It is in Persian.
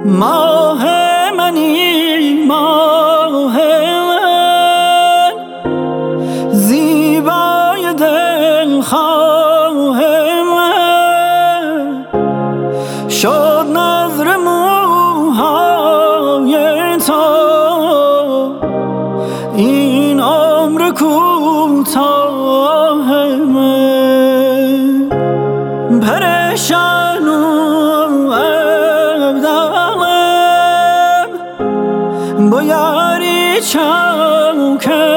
ماه منی ماه من، زیبای دلخواه من، شد نظر موهای تو این عمر کوتاه من. پریشان و ابدالم با یاری چاکم،